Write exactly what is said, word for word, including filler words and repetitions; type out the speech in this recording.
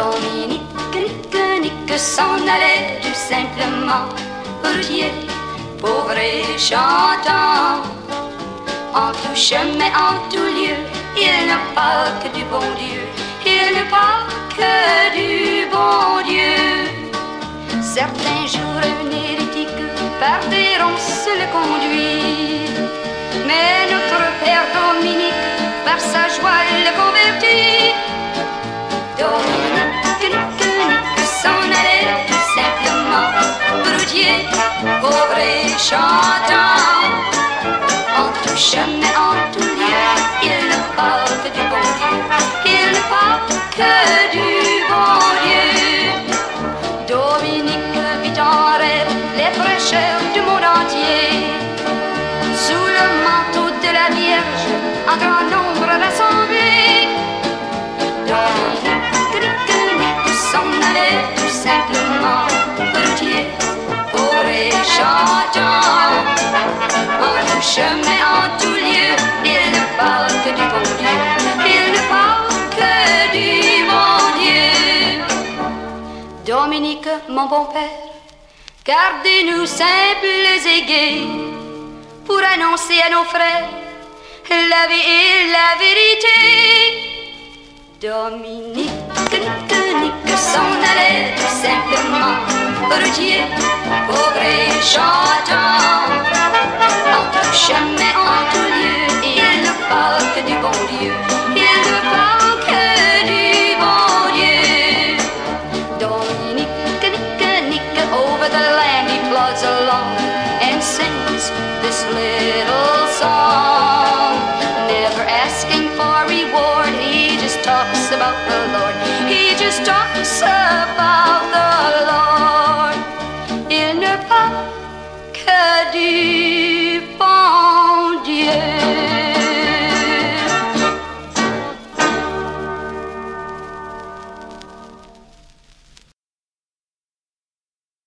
Dominique, Nique, Nique s'en allait tout simplement. Routier, pauvre et chantant. En tout chemin, en tout lieu, il ne parle que du bon Dieu. Il ne parle que du bon Dieu. Certains jours nérétiques par des ronces le conduisent, mais notre Père Dominique par sa joie le convertit. Dominique, Nique, Nique s'en allait tout simplement. Routier, pauvre et chantant. En tout chemin, en tout lieu, il ne parle que du bon Dieu. Il ne parle que du bon Dieu. Dominique vit en rêve les prêcheurs du monde entier. Sous le manteau de la Vierge, en grand nombre rassemblés. Dominique, Nique, Nique s'en allait tout simplement. Routier, pauvre et chantant. En tout chemin, en tout lieu, il ne parle que du bon Dieu. Il ne parle que du bon Dieu. Dominique, mon bon père, gardez-nous simples et gais pour annoncer à nos frères la vie et la vérité. Dominique, Nique, Nique s'en allait tout simplement. Routier, pauvre et chantant. En tout chemin, en tout lieu, il ne parle que du bon Dieu. Il ne parle que du bon Dieu. Dominique, Nique, Nique, over the land he plods along and sings this little song. Never asking for reward, he just talks about the Lord. He just talks about the Lord. Il ne parle que du